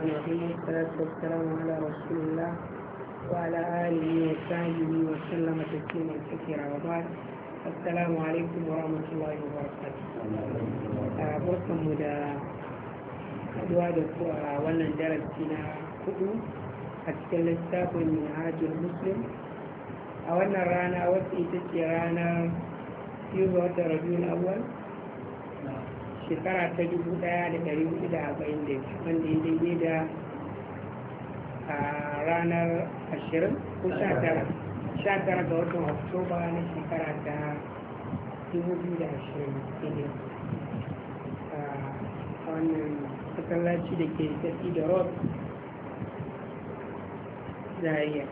الرحيم والصلاة والسلام على رسول الله وعلى آله وصحبه وسلم تسليما كثيرا وبعد السلام عليكم ورحمة الله وبركاته. barkanmu da haduwa da ku a wannan darasi na 4 a cikin littafin Minhajul Muslim a wannan rana wacce ita ce ranar 2 ga watan Rabiul Awwal shekara ta 1440 wanda ya daidai da ranar 20 ko 19 ga watan Oktoba na shekara ta 2020 a wannan masallaci da ke tafi da road Zaria.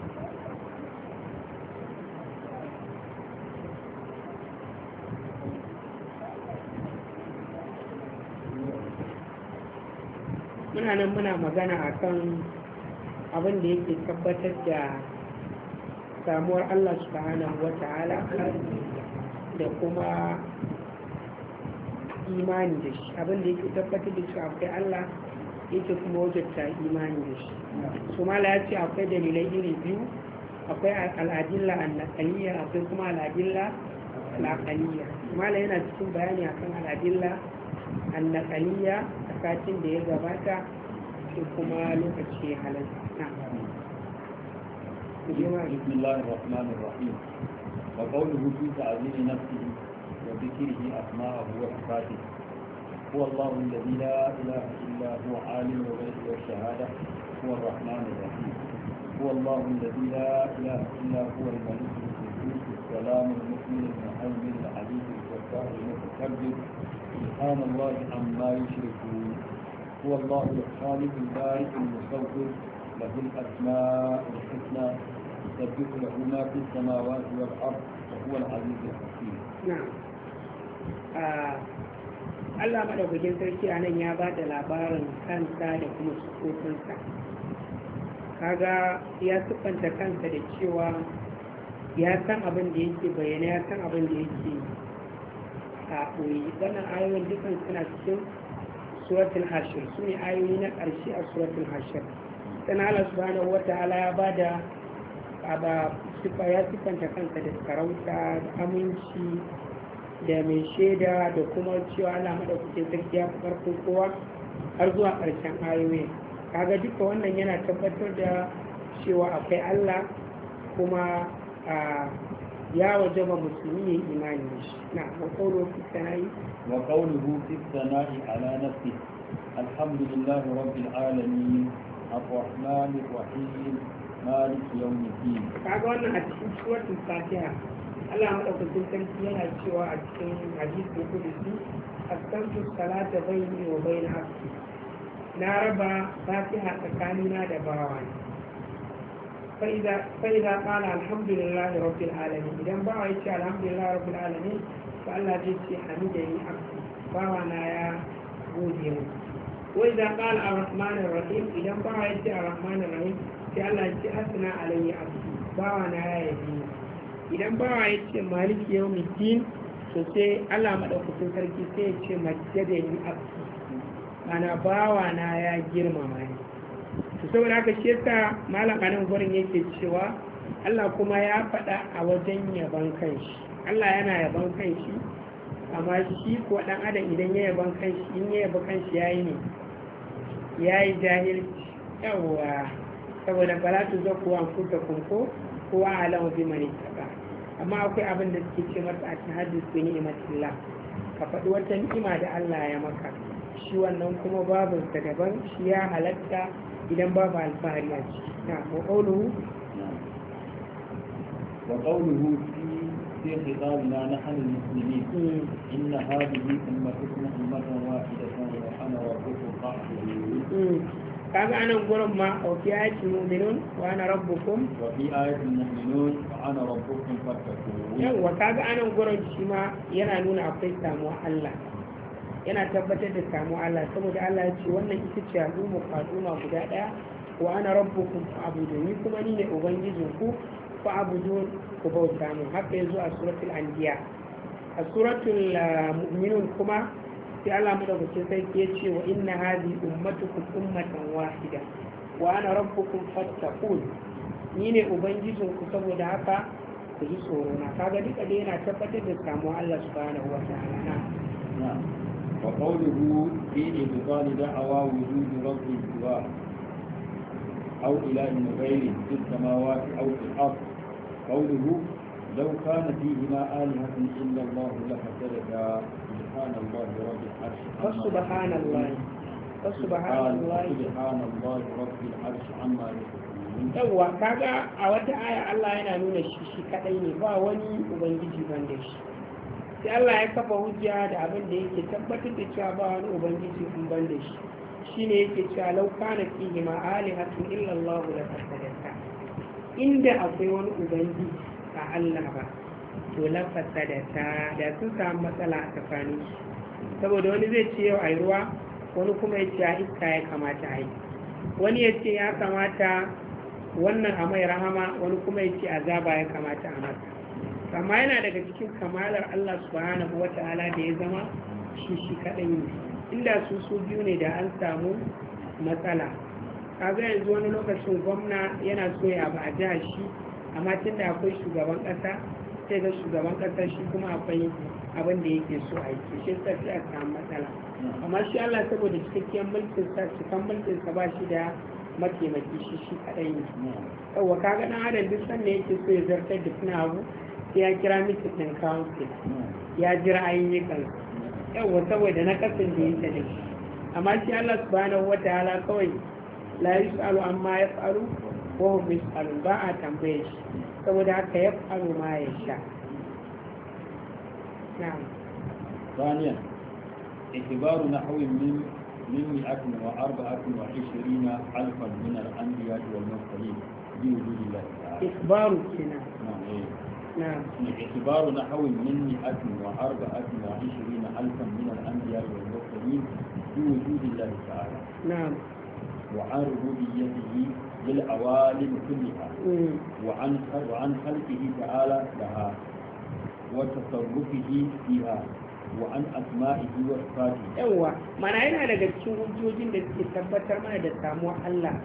muna nan muna magana akan abin da yake tabbatar da samuwar Allah subhanahu wa ta'ala da kuma imani da shi, abin da yake tabbatar da shi akwai Allah yake kuma wajabta imani da shi. su mala ya ce akwai dalilai iri biyu, akwai al'adilla annaqaliyya akwai kuma al'adilla al'aqaliyya. mala yana cikin bayani akan al'adilla annaqaliyya a satin da ya gabata sai kuma lokaci halarta. بسم الله الرحمن الرحيم. وقوله في تعظيم نفسه وذكره أسماءه وصفاته. هو الله الذي لا إله إلا هو عالم الغيب والشهادة، هو الرحمن الرحيم. هو الله الذي لا إله إلا هو الملك القدوس السلام المؤمن المهيمن العزيز الجبار المتكبر سبحان الله عما يشركون. هو الله الخالق البارئ المصور له الأسماء الحسنى يسبح له ما في السماوات والأرض وهو العزيز الحكيم. نعم. Allah madaukakin sarki a nan ya ba da labarin kansa da kuma sufofinsa. Kaga ya siffanta kansa da cewa ya san abin da yake bayyana, ya san abin da yake a ɓoye. Wannan ayoyin dukan suna cikin suratul hashir, su ne ayoyi na ƙarshe a suratul hashir. Sannan Allah subhanahu wa ta'ala ya ba da ya siffanta kansa da sarauta da aminci da mai shaida da kuma cewa Allah madaukakin sarki ya fi ƙarfin kowa har zuwa ƙarshen ayoyi. Kaga duka wannan yana tabbatar da cewa akwai Allah kuma ya wajaba musulmi ya imani da shi. Na wa qawluhu fi sana'i wa qawluhu fi sana'i ala nafsi alhamdulillahi rabbil alamin arrahmanir rahim malik yawmiddin. Kaga wannan a cikin suratul Fatiha Allah madaukakin sarki yana cewa a cikin hadisi kudusi askantu salata baini wa baina abdi, na raba Fatiha tsakanina da bawana. فإذا قال الحمد لله رب العالمين، إذا باوا يتي الحمد لله رب العالمين فالله يتي حمدني عبدي باوانا يا غودي. وإذا قال الرحمن الرحيم، إذا باوا يتي الرحمن الرحيم فالله يتي أثنى علي عبدي باوانا يا يديني. إذا باوا يتي مالك يوم الدين sai Allah madaukakin sarki sai ya ce majjadani abdi, ana bawana ya girmama ni. saboda haka shi yasa malam anan gurin yake cewa Allah kuma ya faɗa a wajen yaban kanshi. Allah yana yaban kanshi, amma shi ko dan adam idan ya yaban kanshi, in ya yaba kanshi yayi ne yayi jahilci. Yawwa, saboda balatu zakku an kuta kunko kowa alamu bi mani taka. Amma akwai abin da suke ce masa a tahaddus bi ni'matillah, ka faɗi wata ni'ima da Allah ya maka, shi wannan kuma babinsa daban, shi ya halatta idan babu alfahari a ciki. Na wa qawluhu fi khitabina nahnu al-muslimin inna hadhihi ummatukum ummatan wahidatan wa ana rabbukum fa'budun. kaga anan gurin ma wa fi ayatin mu'minun wa ana rabbukum wa fi ayatin mu'minun wa ana rabbukum fattaqun. yawa kaga anan gurin shi ma yana nuna akwai samuwa Allah, yana tabbatar da samu Allah, saboda Allah ya ce wannan ita ce al'umma guda ɗaya, wa ana rabbukum fa'budun, ni kuma ni ne ubangijin ku fa'budun, ku bauta min. Haka yazo a suratul anbiya. A suratul mu'minun kuma sai Allah madaukakin sarki ya ce wa inna hadhi ummatukum ummatan wahida wa ana rabbukum fattaqun, ni ne ubangijinku saboda haka ku ji tsoro na. kaga duka dai yana tabbatar da samuwa Allah subhanahu wa ta'ala. na wa qawluhu fi ibtal da'awa wujud rabbi siwa aw ilahin ghayri fis samawati aw fil ard qawluhu law kana fihima alihatun illa Allah lafasadaتا subhanallahi rabbil arsh subhanallahi rabbil arsh amma yasifun. yawwa kaga a wata aya Allah yana nuna shi kadai ne, ba wani ubangiji banda shi. sai Allah ya kafa hujja da abin da yake tabbatar da cewa ba wani ubangiji in banda shi, shine yake cewa law kana fihi ma alihatun illa Allah la fasadata, inda akwai wani ubangiji a Allah ba to la fasadata, da sun samu matsala a tsakanin su. saboda wani zai ce yau ayi ruwa, wani kuma ya ce a iska ya kamata a yi, wani ya ce ya kamata wannan a mai rahama, wani kuma ya ce azaba ya kamata a masa. amma yana daga cikin kamalar Allah subhanahu wa ta'ala da ya zama shi kaɗai ne. inda su biyu ne da an samu matsala. kaga yanzu wani lokacin gwamna yana so ya ba a jihar shi, amma tun da akwai shugaban ƙasa sai ga shugaban ƙasa shi kuma akwai abin da yake so a yi, shi sai a samu matsala. amma shi Allah saboda cikakken mulkin sa ba shi da mataimaki, shi kadai ne. yawwa kaga dan adam duk sanda yake so ya zartar da suna abu sai ya kira meeting din council, ya jira ayyukan. yawwa saboda na kasan da yake da shi. amma shi Allah subhanahu wataala kawai la yusalu amma yaf'alu wa hum yusalun, ba a tambaye shi, saboda haka yaf'alu ma yasha. na'am. ثانيا اعتبار نحو من 124 ألفا من الأنبياء والمرسلين بوجود الله تعالى. إخبار كنا. نعم. اعتبار نحو من 124 ألفا من الأنبياء والمرسلين بوجود الله تعالى. نعم. وعن ربوبيته للعوالم كلها وعن خلقه تعالى لها وتصرفه فيها وعن أسمائه وصفاته. yawa mana yana daga cikin hujjojin da suke tabbatar mana da samuwar Allah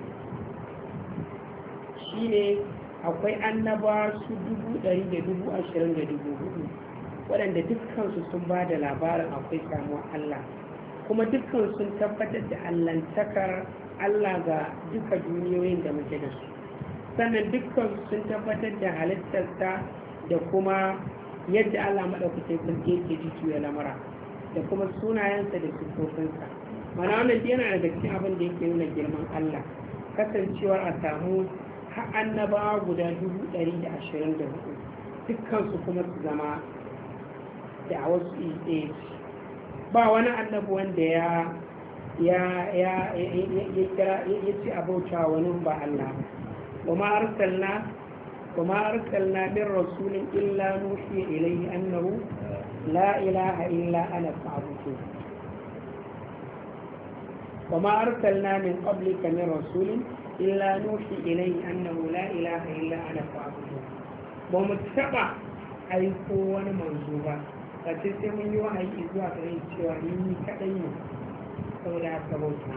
shine akwai annaba su 100,000 waɗanda dukkansu sun ba da labarin akwai samuwar Allah, kuma dukkan sun tabbatar da allantakar Allah ga duka duniyoyin da muke da su. sannan dukkan sun tabbatar da halittarsa da kuma yadda Allah maɗaukacin sarki yake jujjuya lamura da kuma sunayensa da siffofinsa. mana wannan yana daga cikin abin da yake nuna girman Allah, kasancewar a samu har annabawa guda 124 dukkansu kuma su zama da a wasu ɗaya. ba wani annabi wanda ya kira ya ce abauta wani ba Allah ba. وما أرسلنا من رسول إلا نوحي إليه أنه لا إله إلا أنا فاعبدون. وما أرسلنا من قبلك من رسول إلا نوحي إليه أنه لا إله إلا أنا فاعبدون. ومتبع أي قوة منزوبة فتسمى يوحي إذوا غير شواني كأين سودا كبوتا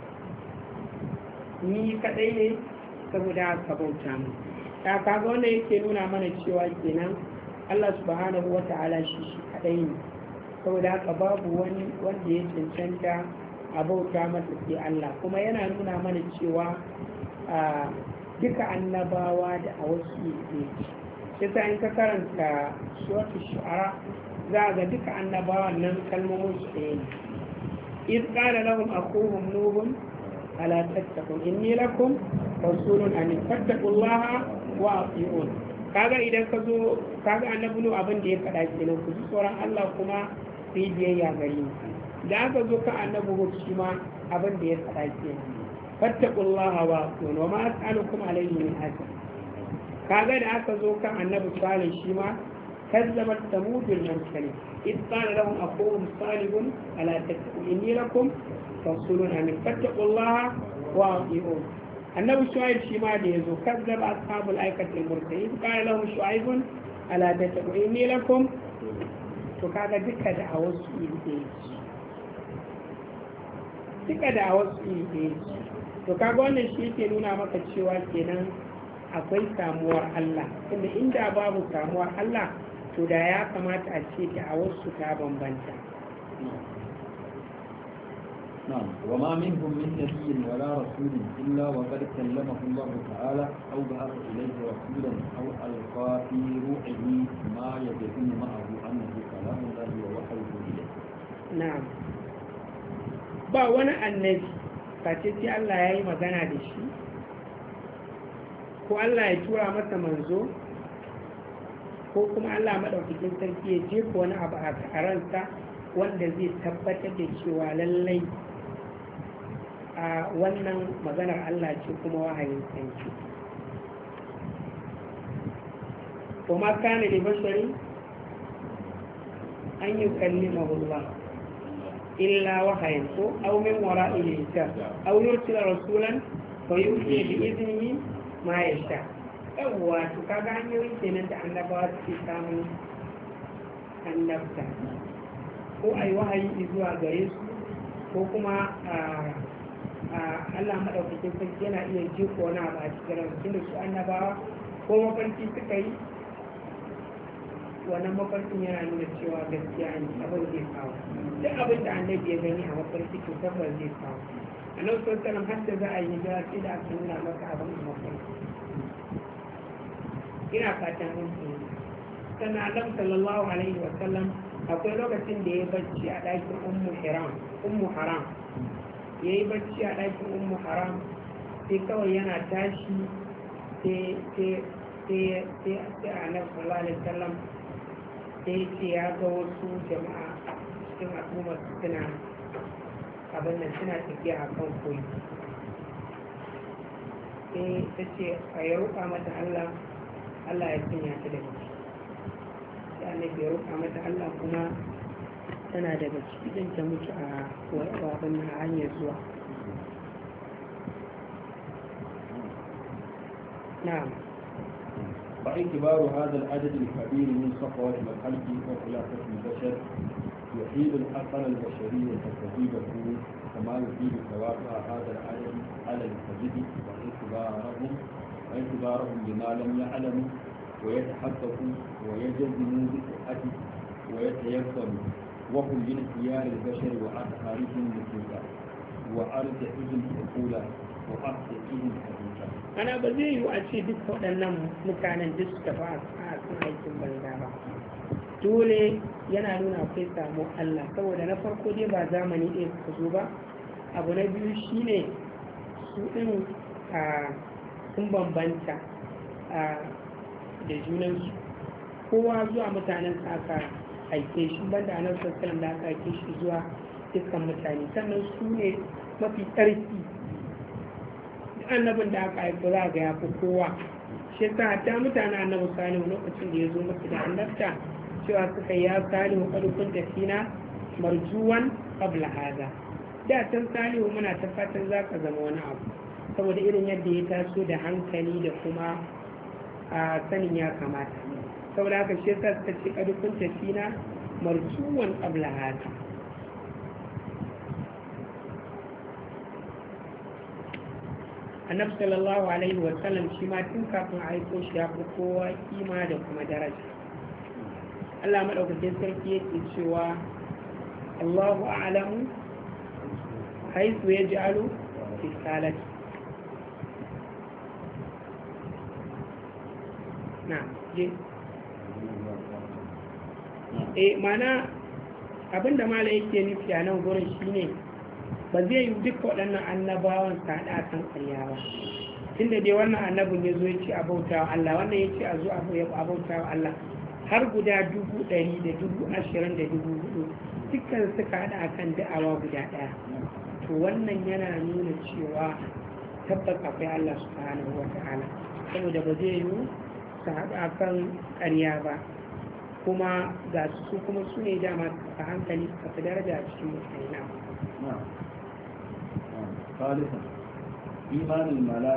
ni kadai ne saboda ka bauta mu. ta kaga wanda yake nuna mana cewa kenan Allah subhanahu wa ta'ala shi kadai ne, saboda haka babu wani wanda ya cancanta a bauta masa sai Allah. kuma yana nuna mana cewa duka annabawa da a wasu ne shi ta in ka karanta suratul shu'ara za ga duka annabawan nan kalmomin su ɗaya ne. iz qala lahum akhuhum nuhun ala tattaqun inni lakum rasulun amin fattaqullaha wa ati'un. kaga idan ka zo kaga annabi nu abin da ya faɗa kenan, ku ji tsoron Allah kuma ku yi biyayya gare ni. da aka zo ka annabi hud shi ma abin da ya faɗa kenan, fattaqullaha wa ati'un wa ma as'alukum alayhi min ajr. kaga da aka zo kan annabi salih shi ma kazzabat samudul mursalin id qala lahum aqum salihun ala tattaqun inni lakum rasulun amin fattaqullaha wa ati'un. annabi shu'aib shi ma da yazo kazzaba ashabul aikatil mursalin qala lahum shu'aibun ala tattaqun inni lakum. to kaga duka da a wasu ilmi duka da wasu iri ɗaya to kaga wannan shi yake nuna maka cewa kenan akwai samuwar Allah inda babu samuwar Allah to da ya kamata a ce da wasu ta bambanta. نعم وما منهم من نبي ولا رسول إلا وقد كلمه الله تعالى أو بعث إليه رسولا أو ألقى في روحه ما يدل معه أنه كلام الله ووحيه إليه. نعم ba wani annabi face sai Allah ya yi magana da shi ko Allah ya tura masa manzo ko kuma Allah maɗaukakin sarki ya jefa wani abu a ransa wanda zai tabbatar da cewa lallai a wannan maganar Allah ce kuma wahayin sanki. Kuma kana da bashari an yi kallimahu Allah illa wahayin ko aw min wara'i hijab aw yursila rasulan fa yuhi bi idnihi ma yasha. Yawwa to kaga hanyoyi kenan da annabawa suke samun annabta ko ai wahayi zuwa gare su ko kuma Allah maɗaukakin sarki yana iya jiko wani abu a cikin ransu da su annabawa ko mafarki suka yi wannan mafarkin yana nuna cewa gaskiya ne abin zai kawo duk abin da annabi ya gani a mafarki to tabbas zai kawo annabi sallallahu alaihi har da za a yi hijira sai da aka nuna masa abin a mafarki ina fatan mun fahimta sannan annabi sallallahu alaihi wa sallam akwai lokacin da ya bacci a ɗakin ummu haram ya yi bacci a ɗakin ummu haram sai kawai yana tashi sai a nan sallallahu alaihi wasallam sai ce ya ga wasu jama'a cikin al'ummar suna abin nan suna tafiya a kan koyi sai ta ce a ya roƙa mata Allah ya sanya ta daga ciki sai annabi ya roƙa mata Allah kuma tana daga ciki ɗin ta mutu a wabin na hanyar zuwa. Na'am. فاعتبار هذا العدد الكبير من صفوة الخلق وخلافة البشر يحيل العقل البشري تكذيبه كما يحيل توافع هذا العدد على الكذب واعتبارهم بما لم يعلموا ويتحققوا ويجزموا بصحته ويتيقنوا وهم من خيار البشر وأطهارهم نفوسا وأرجحهم عقولا وأصدقهم حديثا. أنا بزي وأشي دك waɗannan mutanen duk suka ba a kan aikin banza ba. Dole yana nuna akwai samu Allah saboda na farko dai ba zamani ɗaya suka zo ba. Abu na biyu shine su ɗin sun bambanta da junansu. Kowa zuwa mutanen aka aike shi banda a nan sassanin da aka aike shi zuwa dukkan mutane sannan su ne mafi ƙarfi annabin da aka aiko za ga ya fi kowa shi ta hatta mutane annabi salihu lokacin da ya zo masu da annabta cewa suka yi ya salihu ƙarfin tafina marjuwan qabla hada da can salihu muna ta fatan za ka zama wani abu saboda irin yadda ya taso da hankali da kuma a sanin ya kamata saboda haka shi yasa suka ce ƙarfin tafina marjuwan qabla hada annabi sallallahu alaihi wa sallam shi ma tun kafin a aiko shi ya fi kowa kima da kuma daraja Allah madaukakin sarki yake cewa Allahu a'lamu haythu yaj'alu risalati na je mana abinda mala yake nufi a nan gurin shine ba zai yi duka waɗannan annabawan su haɗa kan ƙarya ba tunda dai wannan annabin ya zo ya ce a bauta wa Allah wannan ya ce a zo a bauta wa Allah har guda 100,000 da 20,000 da 4,000 dukkan suka haɗa akan da'awa guda ɗaya to wannan yana nuna cewa tabbas akwai Allah subhanahu wa ta'ala saboda ba zai yi su haɗa akan ƙarya ba kuma ga su kuma su ne dama a hankali suka fi daraja a cikin mutane na ثالثا إيمان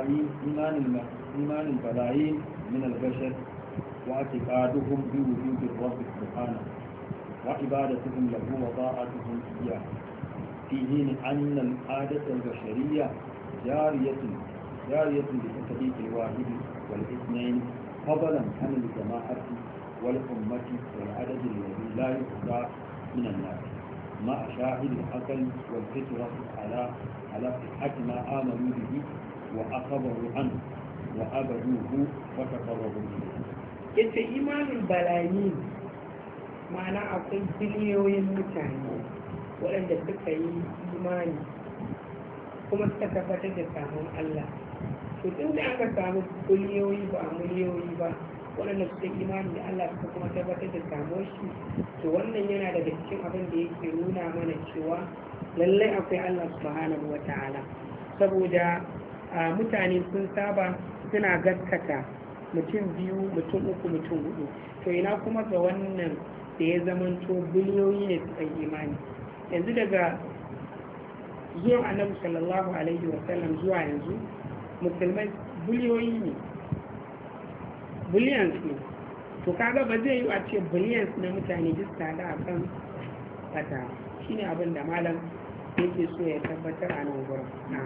البلايين من البشر واعتقادهم بوجود الرب سبحانه وعبادتهم له وطاعتهم إياه في حين أن العادة البشرية جارية بتطبيق الواحد والاثنين فضلا عن الجماعة والأمة والعدد الذي لا يحصى من الناس مع شاهد العقل والفطرة على صحة ما آمنوا به وأخبروا عنه وأبدوه وتقربوا إليه. Ita imanin balayi ma'ana akwai biliyoyin mutane waɗanda suka yi imani kuma suka tabbatar da samun Allah. To tun da aka samu biliyoyi ba miliyoyi ba waɗanda suka yi imani da Allah suka kuma tabbatar da samuwar shi, to wannan yana daga cikin abin da yake nuna mana cewa lallai akwai Allah subhanahu wa ta'ala, saboda mutane sun saba suna gaskata mutum biyu, mutum uku, mutum hudu, to ina kuma ga wannan da ya zamanto biliyoyi ne suka yi imani. Yanzu daga zuwan annabi sallallahu alaihi wa sallam zuwa yanzu musulmai biliyoyi ne, billions ne, to kaga ba zai yi a ce billions na mutane duk sada a kan fata. Shi ne abin da malam yake so ya tabbatar a nan gurin.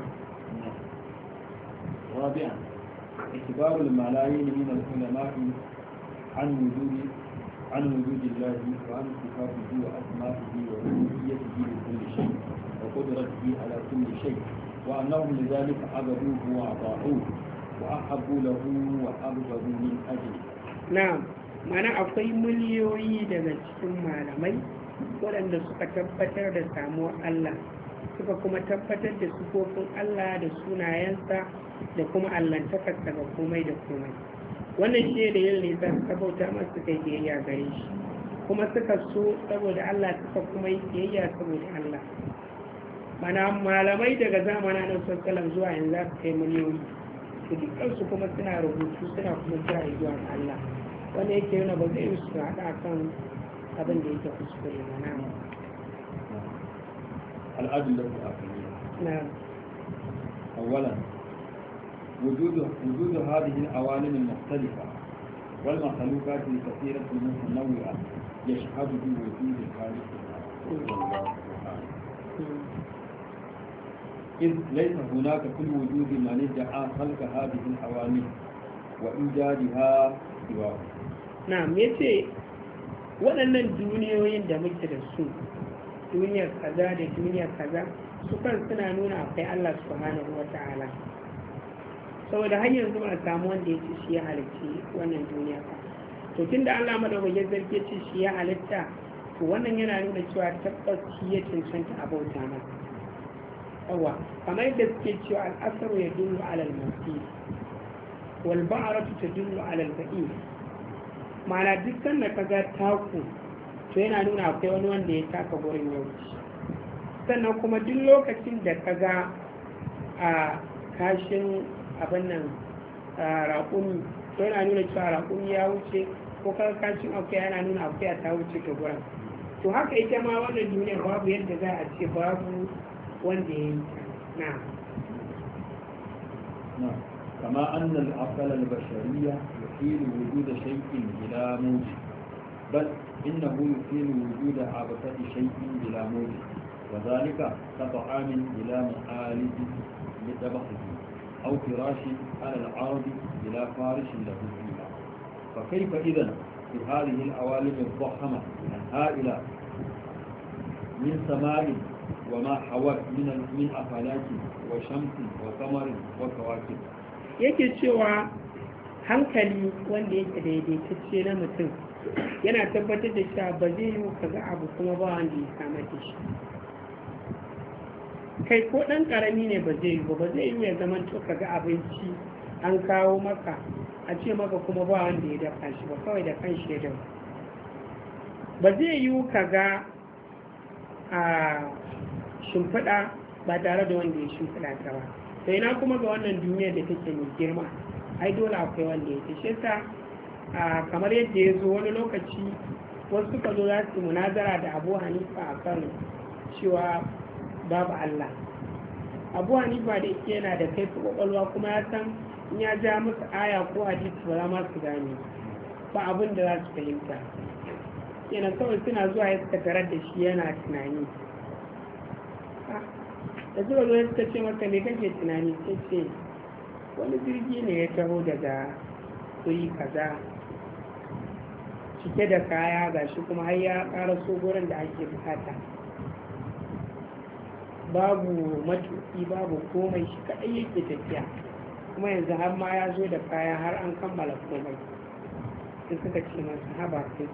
رابعا اعتبار الملايين من العلماء عن وجود الله وعن صفاته واسمائه وربوبيته لكل شيء وقدرته على كل شيء وانهم لذلك عبدوه واطاعوه واحبوا له وابغضوا من اجله. نعم، mana akwai miliyoyi daga cikin malamai waɗanda suka tabbatar da samuwar Allah, suka kuma tabbatar da sifofin Allah da sunayensa da kuma allantakarsa ga komai da komai. Wannan shi da yin nisa suka bauta masu kai biyayya gare shi, kuma suka so saboda Allah suka kuma yi biyayya saboda Allah. Mana malamai daga zamana na sassalam zuwa yanzu za su kai miliyoyi, su dukansu kuma suna rubutu suna kuma kira zuwa ga Allah. Wanda yake yana ba zai su haɗa kan abin da yake kuskure ba. Na الأدلة الآخرية. نعم. أولا وجود هذه العوالم المختلفة والمخلوقات الكثيرة المتنوعة يشهد بوجود الخالق الله سبحانه. إذ ليس هناك في الوجود من ادعى خلق هذه العوالم وإيجادها سواه. نعم، yace waɗannan duniyoyin da muke da su, duniyar kaza da duniyar kaza, su kan suna nuna akwai Allah subhanahu wa ta'ala, saboda har yanzu ba a samu wanda ya ce shi ya halitta wannan duniya ba. To tunda Allah madaukakin sarki ce shi ya halitta, to wannan yana nuna cewa tabbas shi ya cancanta a bauta masa. Yawa, kamar yadda suke cewa al'asaru ya dullu alal masir wal ba'aratu tadullu alal ba'ir, ma'ana duk sanda kaga taku to yana nuna akwai wani wanda ya taka gurin yauci. Sannan kuma duk lokacin da ka ga a kashin abin nan raƙumi to yana nuna cewa raƙumi ya wuce, ko kaga kashin akwai yana nuna akwai ta wuce ta gurin. To haka ita ma wannan duniyar babu yadda za a ce babu wanda ya yi ta. Na kama أن العقل البشرية يحيل وجود شيء بلا موجب، بل إنه يحيل وجود عبثة شيء بلا موجب، وذلك كطعام بلا معالج لطبخه أو فراش على العرض بلا فارش له فيها. فكيف إذن في هذه العوالم الضخمة الهائلة من سماء وما حوت من أفلاك وشمس وقمر وكواكب. yake cewa hankali wanda yake daidaitacce na mutum yana tabbatar da cewa ba zai yi ka ga abu kuma ba wanda ya samar da shi. Kai ko ɗan ƙarami ne ba zai yi ba zai yi ya zama to ka ga abinci an kawo maka a ce maka kuma ba wanda ya dafa shi ba, kawai da kan shi ya dafa. Ba zai yi ka ga a shimfiɗa ba tare da wanda ya shimfiɗa ta ba. Sai na kuma ga wannan duniyar da take mai girma, ai dole akwai wanda ya tashe ta. Kamar yadda ya zo wani lokaci wasu suka zo za su munazara da Abu Hanifa a kan cewa babu Allah. Abu Hanifa da yake yana da kai kwakwalwa kuma ya san in ya ja musu aya ko hadisi ba za ma su gane ba abin da za su fahimta. Yana kawai suna zuwa ya suka tarar da shi yana tunani. da zuwa zuwa suka ce maka me kake tunani sai ce wani jirgi ne ya taho daga wuri kaza cike da kaya ga shi kuma har ya ƙara so gurin da ake bukata, babu matuƙi babu komai, shi kaɗai yake tafiya kuma yanzu har ma ya zo da kaya har an kammala komai. sai suka ce masa haba sai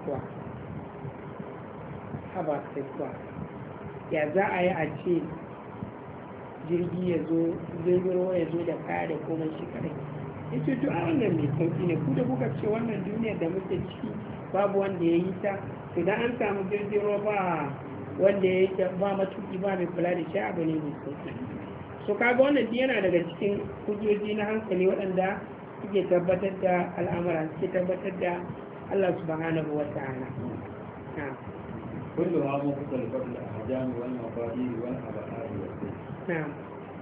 kuwa ya za a yi a ce jirgi ya zo da kaya da komai shi kadai. Ya ce to a wannan mai sauki ne, ku da kuka ce wannan duniyar da muke ciki babu wanda ya yi ta, idan an samu jirgin ruwa ba wanda ya yi ba matuki ba mai kula da shi abu ne mai sauki. So kaga wannan yana daga cikin hujjoji na hankali waɗanda suke tabbatar da al'amura, suke tabbatar da Allah subhanahu wa ta'ala. كلها مختلفة الأحجام والمقادير والأبعاد والسير. نعم.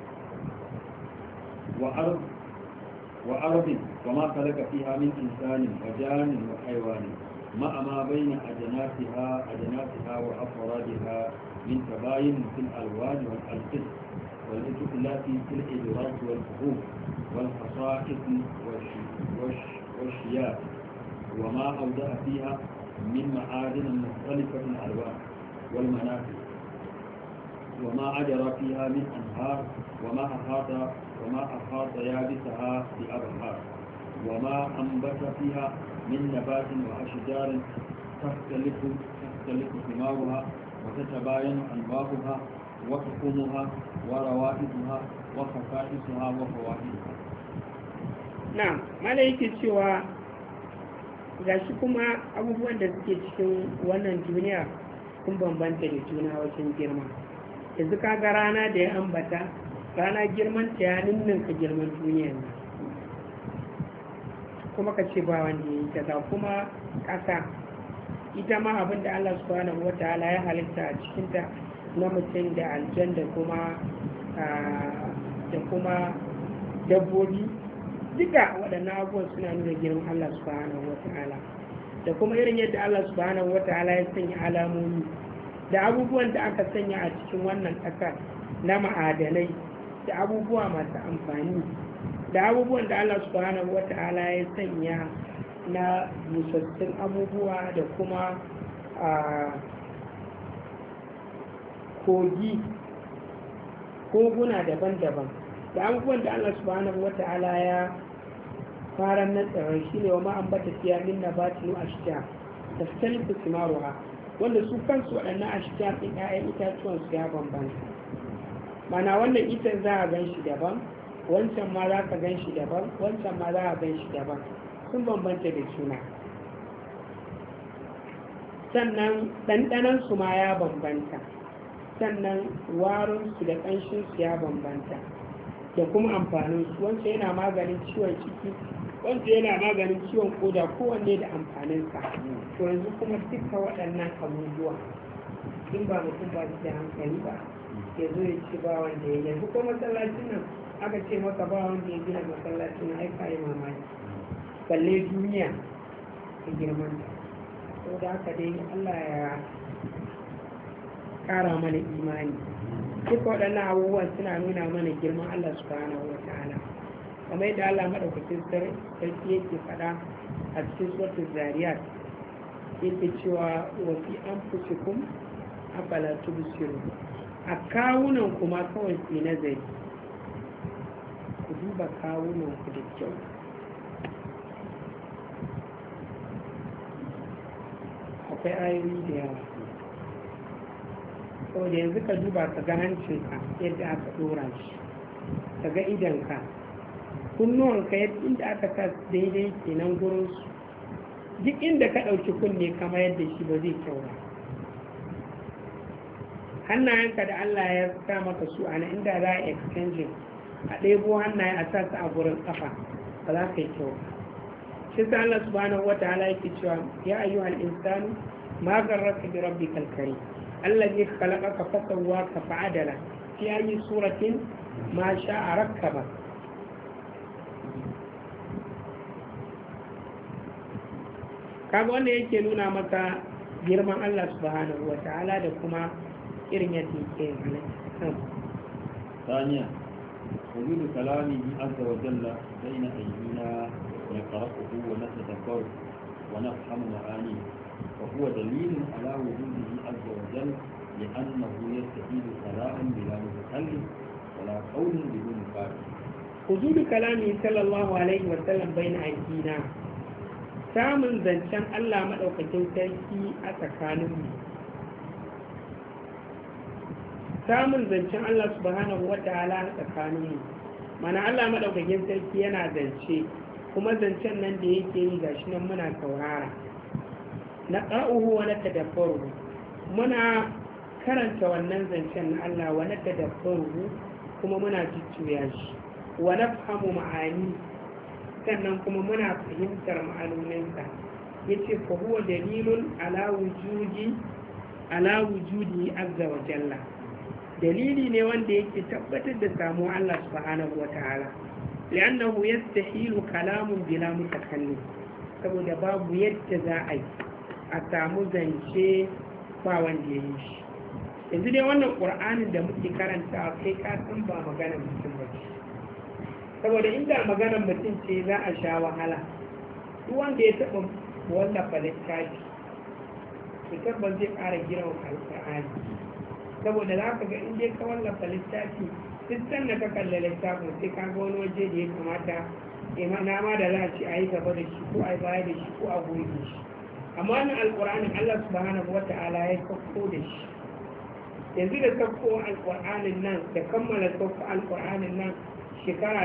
وأرض وما خلق فيها من إنسان وجان وحيوان مع ما بين أجناسها وأفرادها من تباين في الألوان والألقاب والاختلاف في الإدراك والفهوم والخصائص والشياب وما أودع فيها من معادن مختلفة الألوان والمنافع وما أجرى فيها من أنهار وما أحاط يابسها بأبحار وما أنبت فيها من نبات وأشجار تختلف ثمارها وتتباين أنواعها وحكمها وروائدها وخصائصها وفوائدها. نعم ما لا yake cewa gashi kuma abubuwan da suke cikin wannan duniya sun bambanta da juna wajen girma. Yanzu kaga rana da ya ambata, rana girman ta ya ninninka girman duniyar nan, kuma ka ce ba wanda ya yi ta. Kuma ƙasa ita ma abin da Allah subhanahu wa ta'ala ya halitta a cikinta na mutum da aljan da kuma dabbobi, duka waɗannan abubuwan suna nuna girman Allah subhanahu wa ta'ala, da kuma irin yadda Allah subhanahu wa ta'ala ya sanya alamomi da abubuwan da aka sanya a cikin wannan ƙasar na ma'adanai da abubuwa masu amfani da abubuwan da Allah subhanahu wa ta'ala ya sanya na busassun abubuwa da kuma koguna daban-daban da abubuwan da Allah subhanahu wa ta'ala ya fara na tsirrai shi ne wa ma'ambata fiya min na batinu ashja da stalifu simaruha, wanda su kansu waɗannan ashja ɗin 'ya'yan itatuwan su ya bambanta. Mana wannan ita za a gan shi daban, wancan ma za ka gan shi daban, wancan ma za a gan shi daban, sun bambanta da juna. Sannan ɗanɗanansu ma ya bambanta, sannan warinsu da ƙanshinsu ya bambanta, da kuma amfaninsu. Wancan yana maganin ciwon ciki, wancan yana maganin ciwon koda, kowanne da amfaninsa. To yanzu kuma duka waɗannan abubuwa in ba mutum ba su da hankali ba ya zo ya ci ba wanda ya yanzu ko masallacin nan aka ce maka ba wanda ya gina masallacin nan ai kayi mamaki, balle duniya ta girman ta. Saboda haka dai Allah ya ƙara mana imani. Duka waɗannan abubuwan suna nuna mana girman Allah subhanahu wa ta'ala, kamar yadda Allah maɗaukakin sarki yake faɗa a cikin suratul zariyat, yake cewa wa fi anfusikum afala tubsirun, a kawunan kuma kawai ku nazari, ku duba kawunan ku da kyau. Akwai ayoyi da yawa, saboda yanzu ka duba ka ga hancinka yadda aka ɗora shi, ka ga idanka, kunnuwanka yadda inda aka sa daidai kenan gurinsu, duk inda ka ɗauki kunne kama yadda shi ba zai kyau ba. Hannayenka da Allah ya sa maka su ana inda za a exchanging a ɗebo hannaye a sa su a gurin ƙafa ba za ka yi kyau ba. Shi sa Allah subhanahu wa ta'ala yake cewa ya ayyuhal insanu ma garraka bi rabbikal karim allazi khalaqaka fa sawwaka fa adala fi ayyi suratin ma sha'a rakkaba. Kaga wanda yake nuna maka girman Allah subhanahu wa ta'ala da kuma irin yadda yake yin halitta. ثانيا وجود كلامه عز وجل بين أيدينا نقرأه ونتدبره ونفهم معانيه وهو دليل على وجوده عز وجل لأنه يستحيل كلام بلا متكلم ولا قول بدون قائل. وجود كلامه صلى الله عليه وسلم بين أيدينا samun zancen Allah maɗaukakin sarki a tsakaninmu samun zancen Allah subhanahu wa ta'ala a tsakaninmu mana Allah maɗaukakin sarki yana zance kuma zancen nan da yake yi gashi nan muna saurara na ƙa'uhu wa na tadabbaru muna karanta wannan zancen na Allah wa na tadabbaru kuma muna jujjuya shi wa nafhamu ma'ani sannan kuma muna fahimtar ma'anoninsa yace fa huwa dalilun ala wujudi azza wa jalla dalili ne wanda yake tabbatar da samu Allah subhanahu wa ta'ala li'annahu yastahilu kalamun bila mutakallim saboda babu yadda za a yi a samu zance ba wanda ya yi shi yanzu dai wannan ƙur'anin da muke karanta kai ka san ba maganar mutum ba ce saboda inda maganar mutum ce za a sha wahala duk wanda ya taɓa wallafa littafi to ba zai ƙara girma alƙur'ani saboda za ka ga in dai ka wallafa littafi duk sanda ka kalla littafin sai ka ga wani waje da ya kamata na ma da za a ci a yi gaba da shi ko a yi baya da shi ko a goge shi amma wannan alƙur'anin Allah subhanahu wa ta'ala ya sauko da shi yanzu da sauko alƙur'anin nan da kammala sauko alƙur'anin nan shekara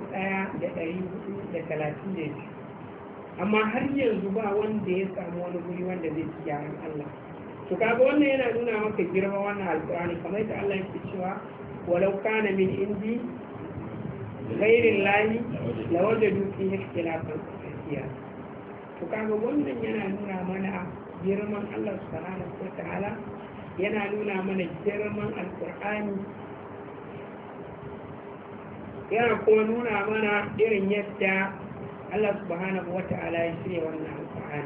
1432 amma har yanzu ba wanda ya samu wani guri wanda zai ci gyaran Allah to kaga wannan yana nuna maka girma wannan alƙur'ani kamar yadda Allah yake cewa walau kana min indi ghairin lahi lawajadu fihi ikhtilafan kathira to kaga wannan yana nuna mana girman Allah subhanahu wa ta'ala yana nuna mana girman alƙur'ani yana kuma nuna mana irin yadda Allah subhanahu wa ta'ala ya shirya wannan alƙur'ani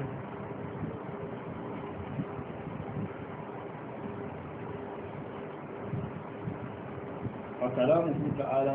فكلامه تعالى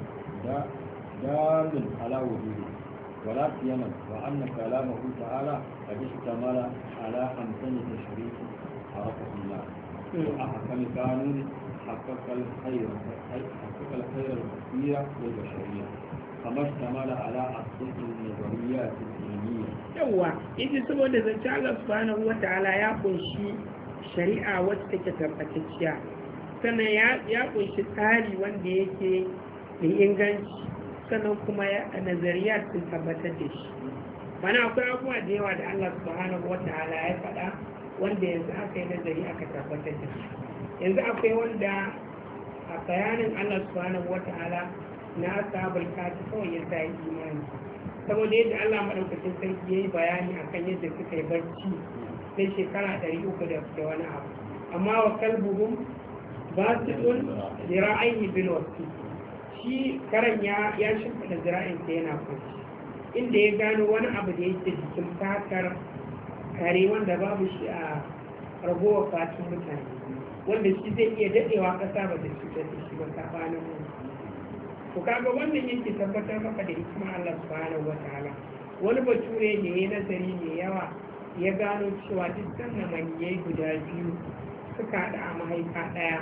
دال على وجوده ولا سيما وأن كلامه تعالى قد اشتمل على 5 تشريع عرفه الله وأحكم قانون حقق الخير الكثير للبشرية كما اشتمل على أصدق النظريات العلمية. yawa ita saboda zance Allah subhanahu wa ta'ala ya kunshi shari'a wacce take tabbatacciya sannan ya kunshi tsari wanda yake mai inganci sannan kuma nazariya sun tabbatar da shi mana akwai abubuwa da yawa da Allah subhanahu wa ta'ala ya faɗa wanda yanzu aka yi nazari aka tabbatar da shi yanzu akwai wanda a bayanin Allah subhanahu wa ta'ala na ashabul kafi kawai ya sa yi imani saboda yadda Allah madaukakin sarki ya yi bayani akan yadda suka yi barci sai shekara 300 da wani abu amma wa kalbuhum basidun zira'aihi bil wasi shi karan ya shimfiɗa zira'in ta yana kwanci inda ya gano wani abu da yake jikin fatar kare wanda babu shi a ragowar fatin mutane wanda shi zai iya daɗewa ƙasa ba da cutar da shi ba saɓanin mu to kaga wannan yake tabbatar maka da hikima Allah subhanahu wa ta'ala wani bature ne ya nazari mai yawa ya gano cewa duk sannan maniyai guda biyu suka haɗa a mahaifa ɗaya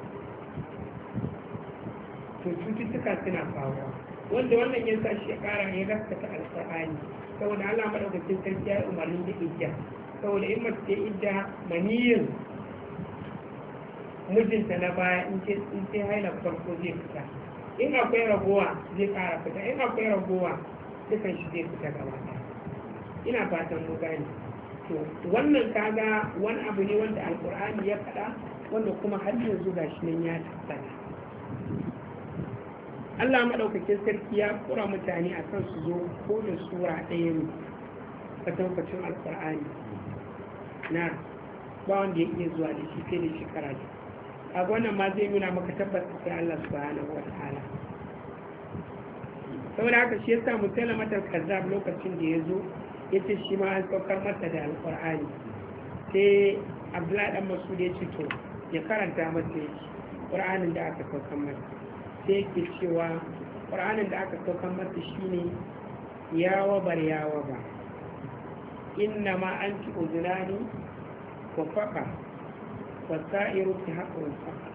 to cututtuka suna faruwa wanda wannan ya sa shi ya ƙara ya gaskata alƙur'ani saboda Allah madaukakin sarki ya umarni da idda saboda in mace ta idda maniyin mijinta na baya in ce haila farko zai fita in akwai ragowa zai ƙara fita in akwai ragowa dukan shi zai fita gaba ɗaya ina fatan mu gane to wannan kaga wani abu ne wanda alkur'ani ya faɗa wanda kuma har yanzu ga shi nan ya tabbata Allah maɗaukakin sarki ya kura mutane a kan su zo ko da sura ɗaya ne kwatankwacin alkur'ani na ba wanda ya iya zuwa da shi sai da shekara ce a wannan ma zai nuna maka tabbata sai Allah subhanahu wa ta'ala saboda haka shi yasa mutalamatar kazzab lokacin da ya zo ya ce shi ma an saukar masa da alkur'ani sai abdullahi dan masud ya ce to ya karanta masa ya ce ƙur'anin da aka saukan masa sai yake cewa ƙur'anin da aka saukan masa shine ya wabar inna ma anti uzunani wa faqa wa sa'iru fi haqqin faqa.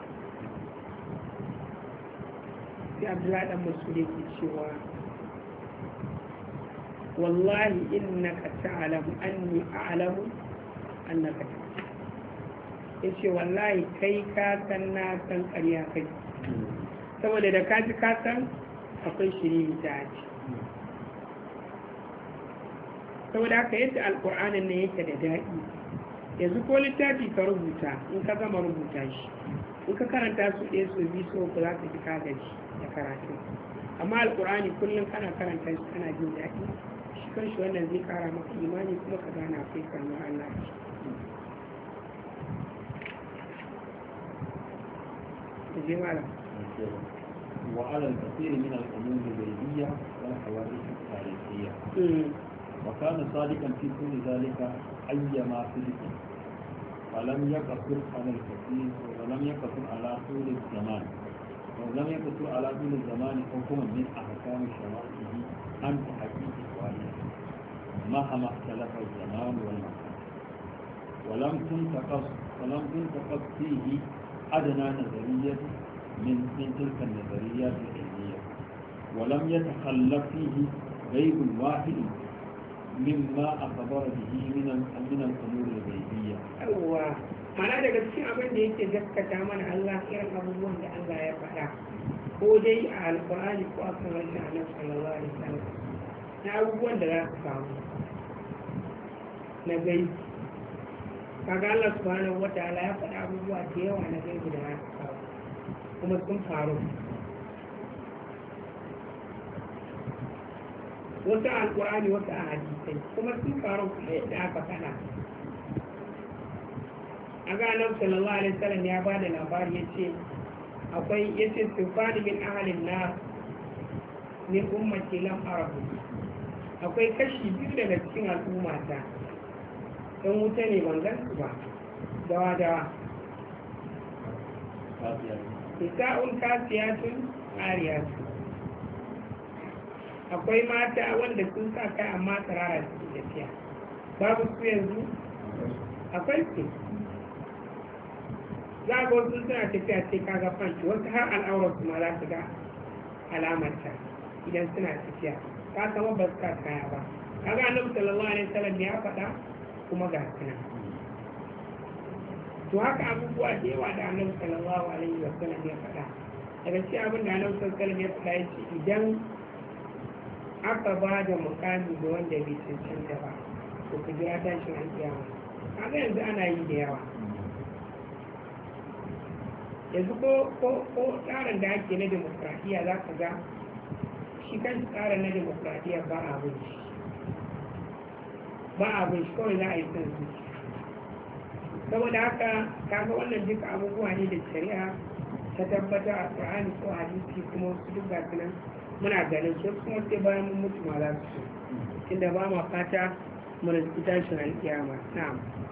sai Abdullahi dan Mas'ud yake cewa wallahi innaka ta'lamu anni a'lamu annaka yace wallahi kai ka san na san ƙarya kai saboda da kaji ka san akwai shiri ta ci saboda haka yadda alƙur'anin ne yake da daɗi yanzu ko littafi ka rubuta in ka gama rubuta shi in ka karanta su ɗaya su biyu so ku za ka ji ka gaji da karatu amma alƙur'ani kullum kana karanta shi kana jin daɗi shi kan shi wannan zai ƙara maka imani kuma ka gane akwai kalmar Allah ce وعلى الكثير من الأمور الغيبية والحوادث التاريخية وكان صادقا في كل ذلك أيما صدق ولم يقصر على الكثير ولم يقصر على طول الزمان حكما من أحكام شرائعه عن تحقيق أحواله مهما اختلف الزمان والمكان ولم تنتقص فيه أدنى نظرية من تلك النظريات العلمية ولم يتخلف فيه غيب واحد مما أخبر به من الأمور الغيبية. mana daga cikin abin da yake gaskata mana Allah irin abubuwan da Allah ya faɗa ko dai a alƙur'ani ko a kan harshen Annabi sallallahu alaihi wasallam na abubuwan da za su faru na gaibi kaga Allah subhanahu wataala ya faɗa abubuwa da yawa na gaibi da za su faru kuma sun faru wasu alƙur'ani wasu a hadisai kuma sun faru kuma yadda aka faɗa a ga Annabi sallallahu alaihi wasallam ya ba da labari yace sufani min ahlin nar min ummati lam arahu akwai kashi biyu daga cikin al'ummata dan wuta ne ban gan su ba dawa nisa'un kasiyatun ariyatun akwai mata wanda sun sa kai amma tsirara su tafiya babu su yanzu akwai su za a ga wasu suna tafiya sai kaga fanci wasu har al'aurar su ma za su ga alamarta idan suna tafiya ka kama ba su ka kaya ba kaga annabi sallallahu alaihi wasallam ya faɗa kuma ga suna to haka abubuwa da yawa da annabi sallallahu alaihi wasallam ya faɗa daga cikin abin da annabi sallallahu alaihi wasallam ya faɗa yace idan aka ba da mukami da wanda bai cancanta ba to ku jira tashin alƙiyama kaga yanzu ana yi da yawa yanzu ko tsarin da ake na demokradiyya za ka ga shi kan tsarin na demokradiyya ba abin shi kawai za a yi son zuci saboda haka kaga wannan duka abubuwa ne da shari'a ta tabbata a ƙur'ani ko hadisi kuma wasu duk ga nan muna ganin su kuma sai bayan mun mutu ma za su so inda ba ma fata mu rinci tashin alƙiyama na'am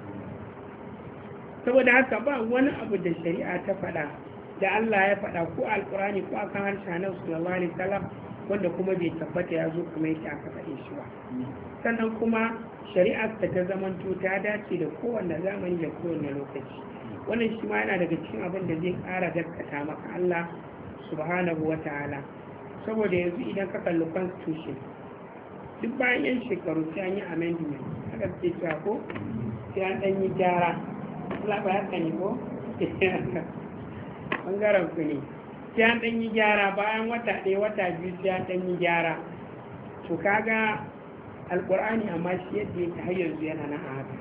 saboda haka ba wani abu da shari'a ta faɗa da Allah ya faɗa ko alƙur'ani ko akan harshen Annabi sallallahu alaihi wasallam wanda kuma bai tabbata ya zo kuma yake aka faɗe shi ba sannan kuma shari'ar ta zamanto ta dace da kowanne zamani da kowanne lokaci wannan shi ma yana daga cikin abin da zai ƙara gaskata maka Allah subhanahu wa ta'ala saboda yanzu idan ka kalli constitution duk bayan yan shekaru sai an yi amendment haka suke cewa ko sai an ɗan yi gyara Allah ba haka ne ko ɓangaren ku ne sai an ɗan yi gyara bayan wata ɗaya wata biyu sai an ɗan yi gyara to kaga alƙur'ani amma shi yadda yake har yanzu yana nan a haka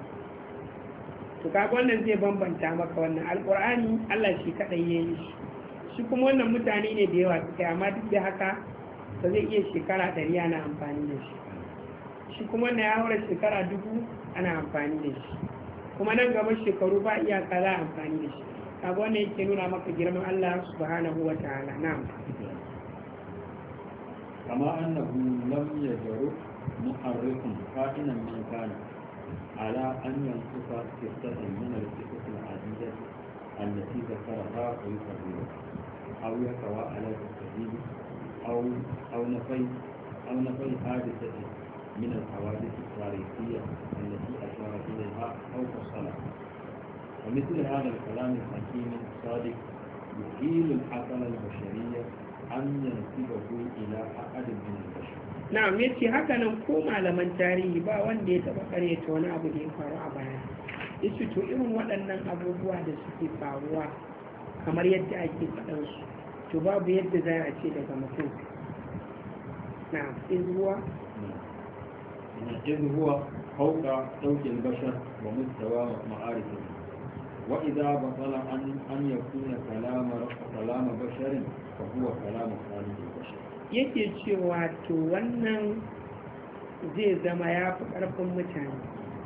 to kaga wannan zai bambanta maka wannan alƙur'ani Allah shi kaɗai ya yi shi kuma wannan mutane ne da yawa suka amma duk da haka ba zai iya shekara 100 ana amfani da shi kuma na ya haura shekara 1000 ana amfani da shi kuma nan gaba shekaru ba iyaka za a amfani da shi kaga wannan yake nuna maka girman Allah subhanahu wa ta'ala na'am kama annahu lam yajru muharrikun fa'inan min kana ala an yansufa qissatan min al-qissas al-adiyyah التي ذكرها ويكررها أو يقوى على التكذيب أو نفي حادثة من الحوادث التاريخية التي أشار إليها أو فصلها. ومثل هذا الكلام الحكيم الصادق يحيل العقل البشرية أن ينسبه إلى أحد من البشر. na'am yace haka nan ko malaman tarihi ba wanda ya taba karyata wani abu da ya faru a baya. Yace to irin waɗannan abubuwa da suke faruwa kamar yadda ake faɗan su to babu yadda za a ce daga mutum. na'am إذ هو فوق صوت البشر ومستوى معارفه. وإذا بطل أن يكون كلام بشر فهو كلام خالق البشر. yake cewa to wannan zai zama ya fi ƙarfin mutane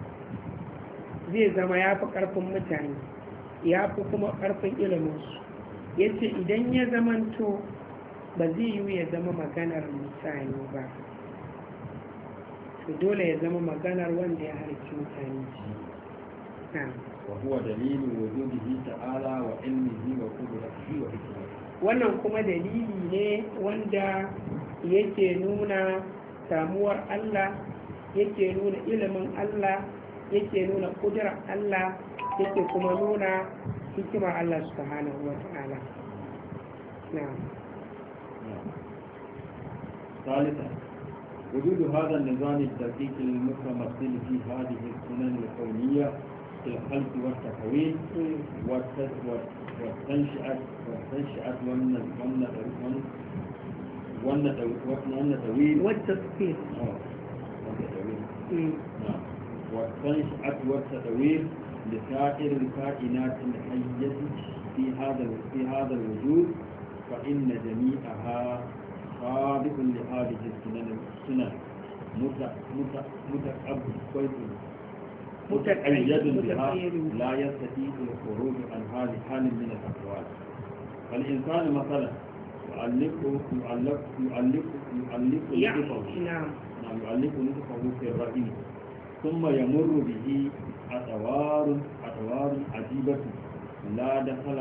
ya fi kuma ƙarfin iliminsu. Ya ce idan ya zamanto ba zai yi ya zama maganar mutane ba to dole ya zama maganar wanda ya halicci mutane ce. وهو دليل وجوده تعالى وعلمه وقدرته وحكمته. wannan kuma dalili ne wanda yake nuna samuwar Allah, yake nuna ilimin Allah, yake nuna kudurar Allah, yake kuma nuna hikimar Allah subhanahu wa ta'ala. ثالثا وجود هذا النظام الدقيق المتمثل في هذه السنن الكونية في الخلق والتكوين والتنشئة والتصفير والتنشئة والتطوير لسائر الكائنات الحية في هذا الوجود، فإن جميعها خالق لهذه السنن متقيد بها لا يستطيع الخروج عن هذه حال من الأحوال. فالإنسان مثلا يعلق نطفه في الرحم ثم يمر به أطوار عجيبة لا دخل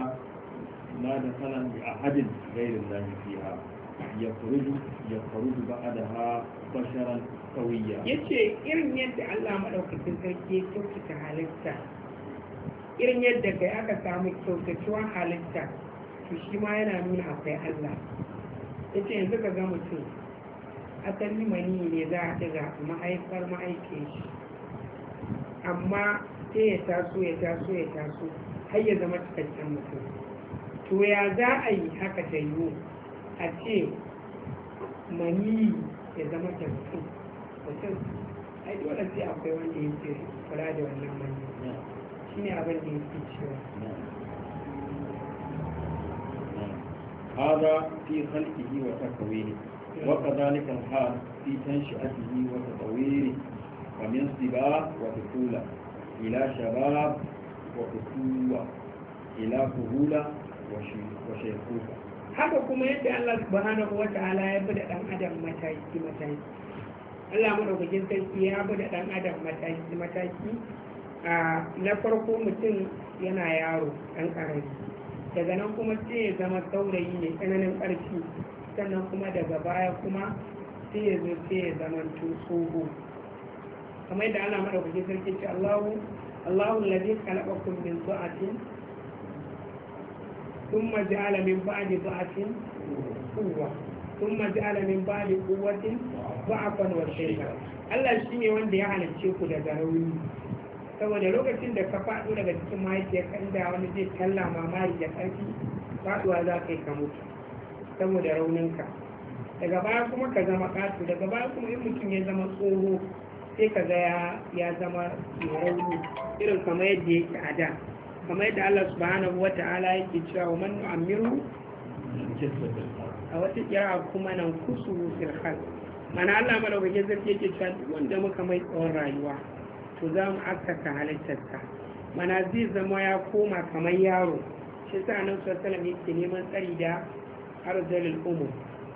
لأحد غير الله فيها يخرج بعدها بشرا سويا. yace irin yadda Allah madaukakin sarki ya kyautata halitta, irin yadda kai aka samu kyautatuwar halitta to shi ma yana nuna akwai Allah. Yace yanzu ka ga mutum asali mani ne za a daga mahaifar ma'aikin shi, amma sai ya taso har ya zama cikakken mutum. To ya za a yi haka ta yiwu a ce mani ya zama mutum? Ai dole sai akwai wanda yake kula da wannan mani, shi ne abin da yake cewa. هذا في خلقه وتكوينه وكذلك الحال في تنشئته وتطويره ومن صبا وطفولة إلى شباب وفتوة إلى كهولة وشيخوخة. haka kuma yadda Allah subhanahu wa ta'ala ya bi da ɗan adam mataki. Allah madaukakin sarki ya bi da ɗan adam mataki. Na farko mutum yana yaro ɗan ƙarami, daga nan kuma sai ya zama saurayi ne tsananin ƙarfi, sannan kuma daga baya kuma sai ya zo sai ya zama tsoho. Kamar yadda Allah madaukakin sarki ce Allahu alladhi khalaqakum min dha'fin ثم جعل من بعد ضعف قوة ثم جعل من بعد قوة ضعفا وشيبا. Allah shi ne wanda ya halarce ku daga rauni, saboda lokacin da ka faɗo daga cikin mahaifiyarka inda wani zai talla mamari da ƙarfi faɗuwa za ka yi ka mutu saboda rauninka. Daga baya kuma ka zama ƙato, daga baya kuma in mutum ya zama tsoho sai ka ga ya zama rauni irin kamar yadda yake a da. Kamar yadda Allah subhanahu wa ta'ala yake cewa man nu'ammiru a wata kira kuma nan kusu fil khalq. Mana Allah madaukakin sarki yake cewa duk wanda muka mai tsawon rayuwa to za mu akkaka halittarsa, mana zai zama ya koma kamar yaro. Shi sa nan sallallahu yake neman tsari da arzalul umur,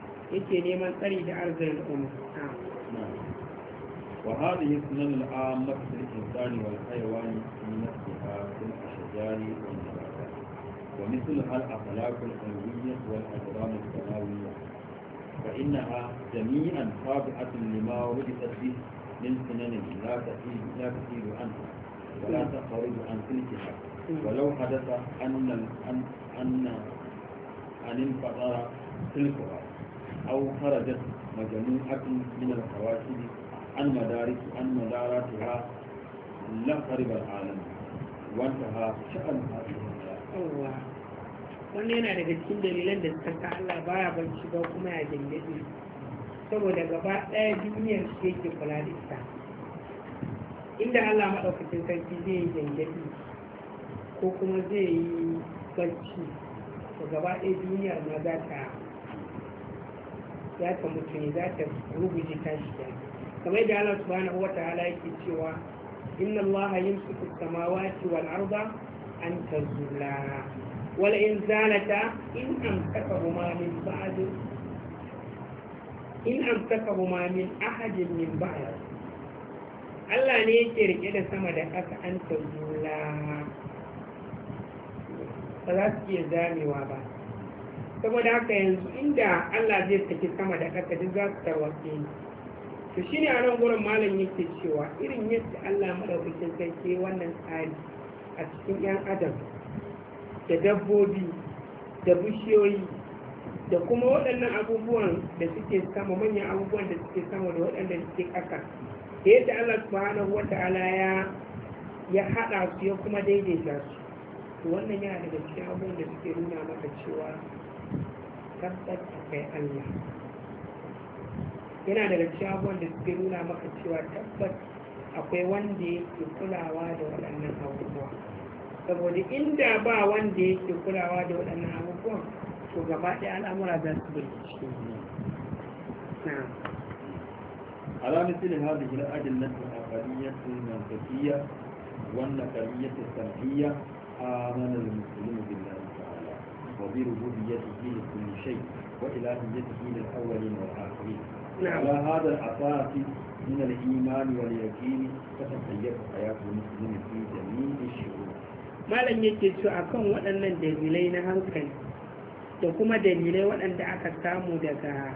وهذه السنن العامة في الإنسان والحيوان في نفسها في الأشجار والنباتات. ومثلها الأخلاق القلبية والأجرام السماوية فإنها جميعا تابعة لما وجدت به من سنن لا تزيد عنها ولا تخرج عن تلكها ولو حدث أن انفطر تلكها أو خرجت مجموعة من الكواكب عن مداراتها لخرب العالم وانتهى شأن هذه الحياة. wannan yana daga cikin dalilan da suka sa Allah baya barci ba kuma ya jangade saboda gaba ɗaya duniyar shi yake kula da ita inda Allah maɗaukacin sarki zai yi jangade ko kuma zai yi barci to gaba ɗaya duniyar ma za ta mutu ne za ta rubuje tashi da kamar yadda Allah subhanahu wa ta'ala yake cewa inna Allah yumsiku as-samawati wal arda an tazula wal in zalata in amsakahuma min ahadin min ba'd Allah ne yake rike da sama da ƙasa an tazula ba za su iya zamewa ba saboda haka yanzu inda Allah zai saki sama da ƙasa duk za su tarwatse ni to shine a nan gurin malam yake cewa irin yadda Allah madaukakin sarki wannan tsari a cikin 'yan adam da dabbobi da bishiyoyi da kuma waɗannan abubuwan da suke sama manyan abubuwan da suke sama da waɗanda suke ƙasa da yadda Allah subhanahu wata'ala ya haɗa su ya kuma daidaita su wannan yana daga cikin abubuwan da suke nuna maka cewa tabbas akwai Allah yana daga cikin abubuwan da suke nuna maka cewa tabbas akwai wanda yake kulawa da waɗannan abubuwa saboda inda ba wanda yake kulawa da waɗannan abubuwan to gaba ɗaya al'amura za su bai cikin na'am على مثل هذه الأدلة العقلية المنطقية والنقلية السمعية آمن المسلم بالله تعالى وبربوبيته لكل شيء وإلهيته للأولين والآخرين. على هذا الأساس من الإيمان واليقين تتكيف حياة المسلم في جميع الشؤون. malam yake cewa akan waɗannan dalilai na hankali da kuma dalilai waɗanda aka samu daga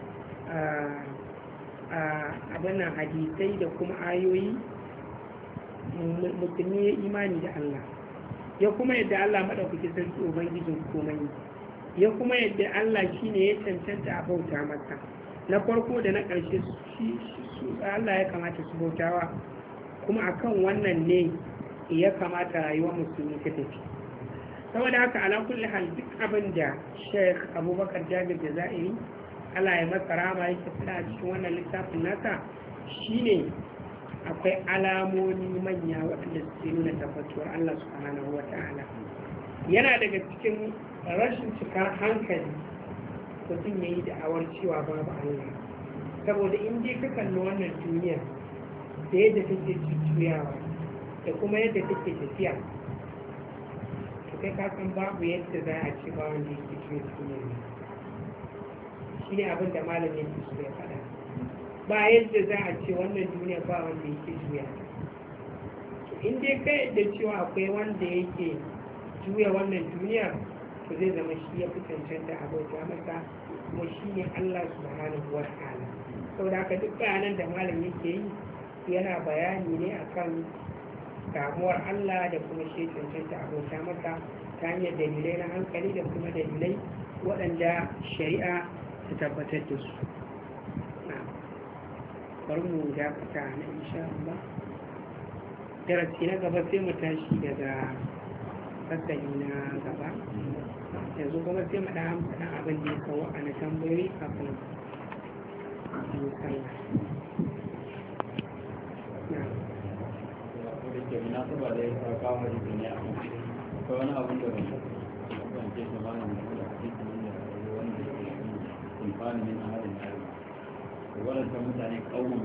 abinan hadisai da kuma ayoyi musulmi ya imani da Allah ya kuma yadda Allah maɗaukaki sarki ubangijin komai ya kuma yadda Allah shine ya cancanta a bauta masa na farko da na ƙarshe su Allah ya kamata su bautawa kuma akan wannan ne ya kamata rayuwar musulmi ta tafi saboda haka ala kulli hal duk abin da Sheikh Abubakar Jabir Jazairi Allah ya masa rama yake fada a cikin wannan littafin nasa shine akwai alamomi manya waɗanda suke nuna tabbatuwar Allah subhanahu wata'ala yana daga cikin rashin cikar hankali mutum ya yi da'awar cewa babu Allah saboda in dai ka kalli wannan duniyar da yadda take jujjuyawa da kuma yadda take tafiya to kai ka san babu yadda za a ce ba wanda yake juya duniyar ne shi ne abin da malam yake so ya faɗa ba yadda za a ce wannan duniya ba wanda yake juya in dai ka yadda cewa akwai wanda yake juya wannan duniya to zai zama shi ya fi cancanta abota masa kuma shi ne Allah subhanahu wa ta'ala saboda haka duk bayanan da malam yake yi yana bayani ne akan damuwar Allah da kuma shi cancanta abota masa ta hanyar dalilai na hankali da kuma dalilai waɗanda shari'a ta tabbatar da su bari mu dakata na insha Allah darasi na gaba sai mu tashi daga fasali na gaba yanzu kuma sai mu ɗan amsa abin da ya kawo a na tambayoyi kafin yi sallah da munasaba da ya kawo hadisi ne a akwai wani abin da ban ce shi ba na da hadisi ne da wanda ya imfani min ahadin ayyuka wadanda mutane kaunin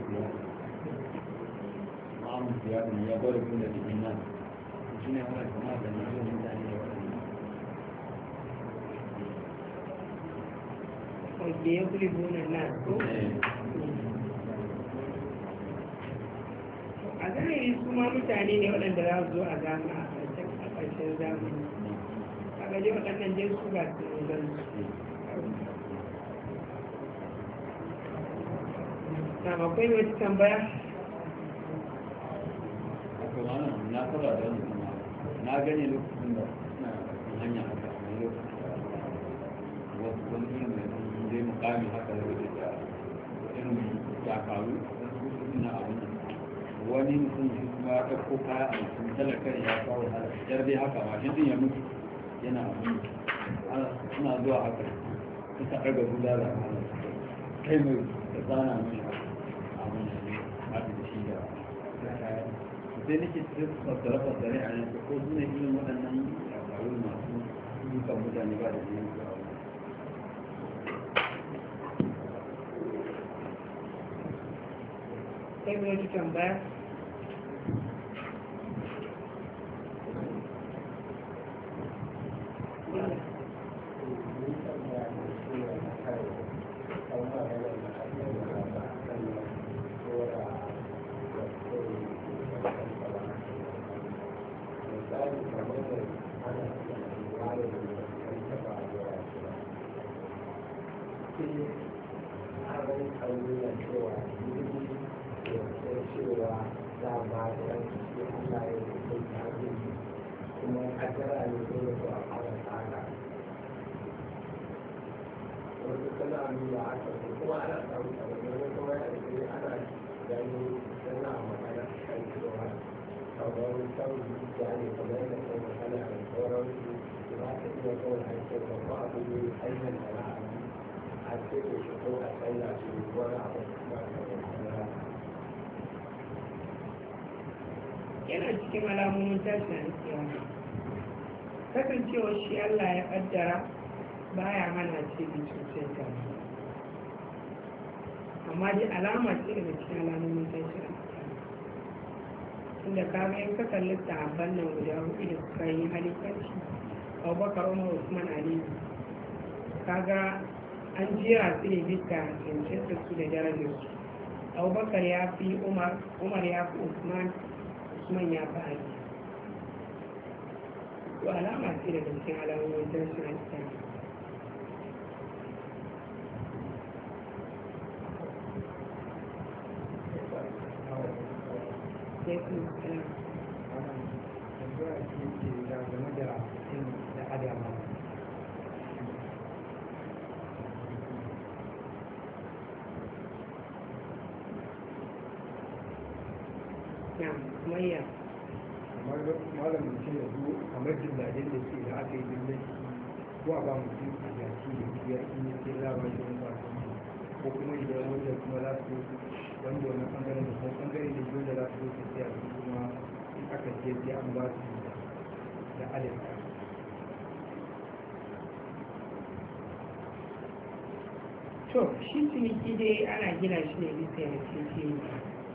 ma'amun siyasa ne ya gwada kun da cikin nan shi ne wani kama da na yau mutane da waɗanda wadda ya kuli bunan na ko a zahiri su ma mutane ne waɗanda za su zo a ƙarshen zamani kaga dai waɗannan dai su ba su inganta na akwai wata tambaya na saba da wani kuma na gane lokacin da suna hanya haka a lokacin da wasu wani irin mai zai mukami haka da wajen da irin dakaru na abin wani mutum shi kuma ya ɗauko kaya a mutum talakar ya kawo jar dai haka mashin din ya mutu yana abin suna zuwa haka suka ɗaga guda da kai mai da tsana mai abin da ne haɗu da shi da kaya sai nake fassare a yanzu ko suna irin waɗannan labarun masu dukan mutane ba da biyan su sai wani tambaya yana cikin alamomin tashin kiyama kasancewa shi Allah ya kaddara baya hana ce da cutar ta amma dai alama ce daga cikin alamomin tashin kiyama inda ka ga in ka kalli sahabban nan guda hudu da suka yi halifanci Abubakar, Umar, Usman, Ali kaga an jera su ne bisa cancanta su da darajar su Abubakar ya fi Umar ya fi Usman ya fi Ali to alama ce daga cikin alamomin tashin alkiyama mayya kamar malam mutum ya zo kamar jillajen da ke da aka yi dillanci ko a ba mutum a yaki da biyar in yi sai labar da wani wasan ko kuma idan wanda kuma za su wanda wani bangaren da kuma bangare da wanda za su zo sai a su kuma in aka ce sai an ba su da adadin to shi ciniki dai ana gina shi ne bisa yarjejeniya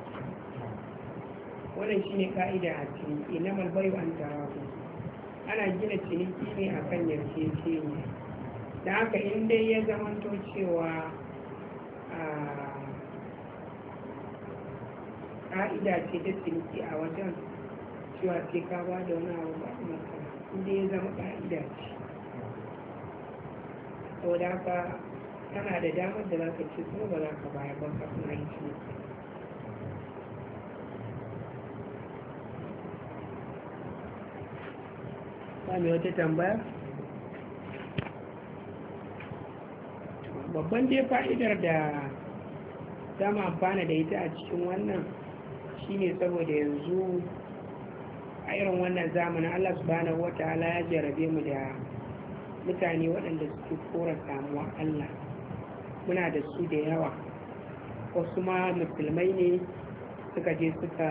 wannan shi ne ka'ida a ciniki na malbayu an tarafu ana gina ciniki ne a kan yarjejeniya da haka in dai ya zamanto cewa ka'ida ce ta ciniki a wajen cewa sai ka ba da wani abu ba a matsala in dai ya zama ka'ida ce saboda haka kana da damar da za ka ce kuma ba za ka bayar ba kafin a yi ciniki ba mai wata tambaya babban dai fa'idar da za mu amfana da ita a cikin wannan shine saboda yanzu a irin wannan zamanin Allah subhanahu wata'ala ya jarabe mu da mutane waɗanda suke kora samuwa Allah muna da su da yawa wasu ma musulmai ne suka je suka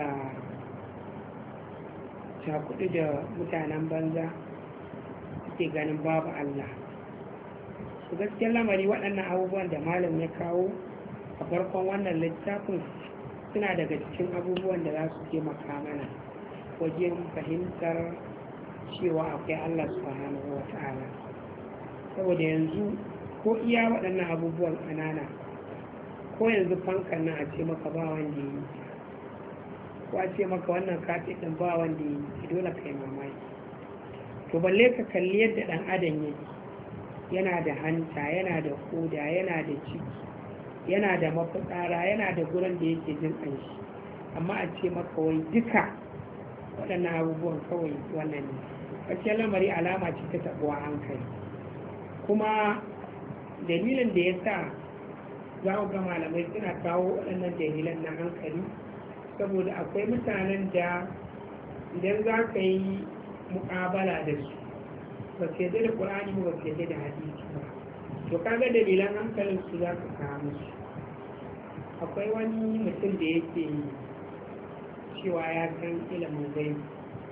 cakudu da mutanen banza suke ganin babu Allah su gaskiyar lamari waɗannan abubuwan da malam ya kawo a farkon wannan littafin suna daga cikin abubuwan da za su taimaka mana wajen fahimtar cewa akwai Allah subhanahu wa ta'ala saboda yanzu ko iya waɗannan abubuwan ƙanana ko yanzu fankan nan a ce maka ba wanda ya yi ko a ce maka wannan kafin ɗin ba wanda ya yi dole kai mamaki to balle ka kalli yadda ɗan adam yake, yana da hanta, yana da koda, yana da ciki, yana da mafitsara, yana da gurin da yake jin ƙanshi, amma a ce maka wai duka waɗannan abubuwan kawai wannan ne. Gaskiyar lamari alama ce ta taɓuwa hankali, kuma dalilin da ya sa za ga malamai suna kawo waɗannan dalilan na hankali, saboda akwai mutanen da idan za ka yi muƙabala da su ba su yadda da ƙur'ani ba su yadda da hadisi ba, to kaga dalilan hankalin su za ka kawo musu. Akwai wani mutum da yake cewa ya san ilimin gaibi,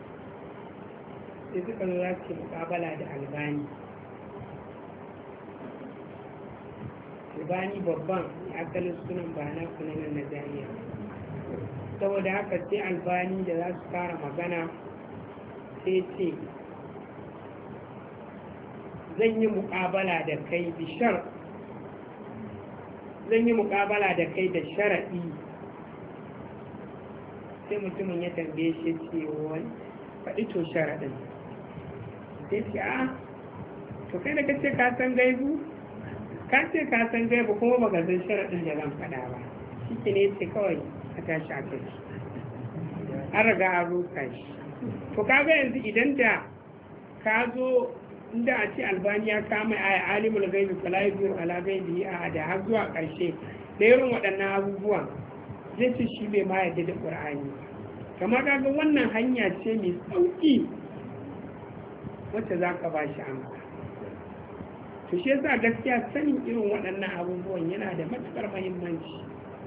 sai suka zo za su yi muƙabala da albani babban asalin sunan ba na kunanan na jami'a. Saboda haka sai albani da za su fara magana sai ce zan yi muƙabala da kai bishar, zan yi muƙabala da kai da sharaɗi. Sai mutumin ya tambaye shi ce wani faɗi to sharaɗin. Sai ce a to kai da kace ka san gaibu, ka ce ka san gaibu kuma baka san sharaɗin da zan faɗa ba, shi ne ce kawai a tashi a kai, an riga an rusa shi. To kaga yanzu idan da ka zo inda a ce albani ya kama a alimul gaibi fala yuziru ala gaibi a da har zuwa ƙarshe da irin waɗannan abubuwan, zai ce shi bai ma yadda da ƙur'ani. Kama kaga wannan hanya ce mai sauƙi wacce za ka ba shi amsa. To shi yasa gaskiya sanin irin waɗannan abubuwan yana da matuƙar muhimmanci,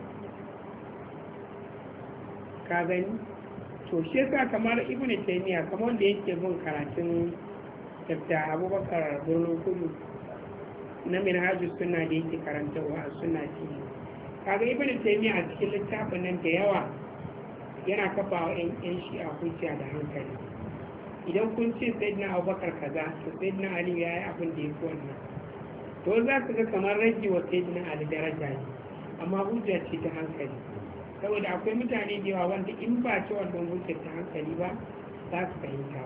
ka gani. To shi yasa kamar Ibn Taymiyyah, kamar wanda yake bin karatun Dr. Abubakar Birnin Kudu na Minhajus Sunna da yake karantarwa a Sunna TV, kaga Ibn Taymiyyah a cikin littafin nan da yawa yana kafa wa 'yan shi'a hujja da hankali. Idan kun ce Sayyidina Abubakar kaza, to Sayyidina Ali ya yi abin da ya fi wannan, to za ka ga kamar rage wa Sayyidina Ali daraja ne, amma hujja ce ta hankali. Saboda akwai mutane da yawa wanda in ba ci wannan hujjar ta hankali ba za su fahimta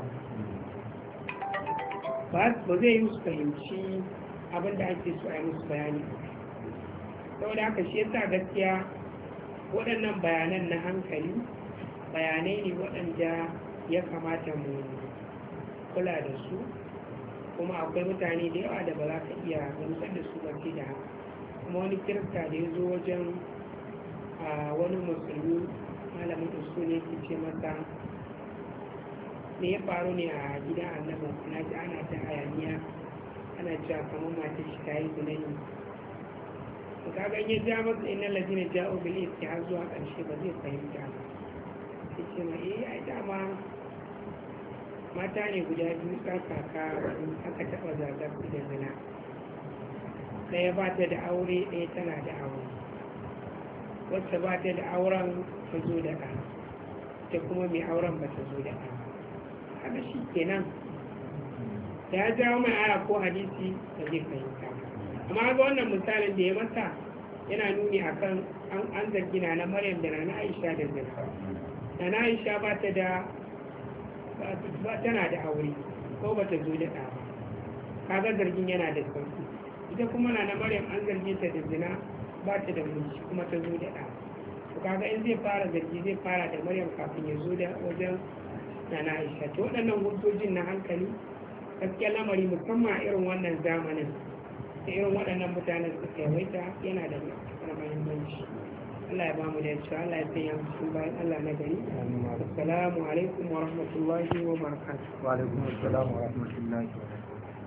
ba zai yi musu fahimci abin da ake so a yi musu bayani. Saboda haka shi yasa gaskiya waɗannan bayanan na hankali bayanai ne waɗanda ya kamata mu kula da su, kuma akwai mutane da yawa da ba za ka iya gamsar da su ba sai da haka. Kuma wani kirista da ya zo wajen wani musulmi malamin usul ne ke ce masa me ya faru ne a gidan annabin, na ji ana ta hayaniya ana cewa kamar mata shi ta yi zinani. to kaga ya ja masa innal ladina ja'u bil ifki har zuwa ƙarshe ba zai fahimta ba. sai ce ma ai dama mata ne guda biyu tsakaka aka taɓa zagar su da zina, ɗaya ba ta da aure, ɗaya tana da aure. wacce ba ta da auren ta zo da ɗa, ta kuma mai auren ba ta zo da ɗa. haka shi kenan da ya jawo mai aya ko hadisi da zai fahimta. amma ga wannan misalin da ya masa yana nuni akan an zargi na Maryam da na Aisha da zina. na Aisha ba tana da aure ko ba ta zo da ɗa ba, kaga zargin yana da sauki. ita kuma na Maryam an zarge ta da zina, ba ta da miji kuma ta zo da ɗa. to kaga in zai fara zargi zai fara da Maryam kafin ya zo da wajen na Aisha. to waɗannan hujjojin na hankali gaskiya lamari musamman a irin wannan zamanin da irin waɗannan mutanen suka yawaita yana da matuƙar muhimmanci. Allah ya ba mu da cewa Allah ya sanya mu cikin bayan Allah na gari. Assalamu alaikum wa rahmatullahi wa barakatuh. Wa alaikum assalam wa rahmatullahi wa barakatuh.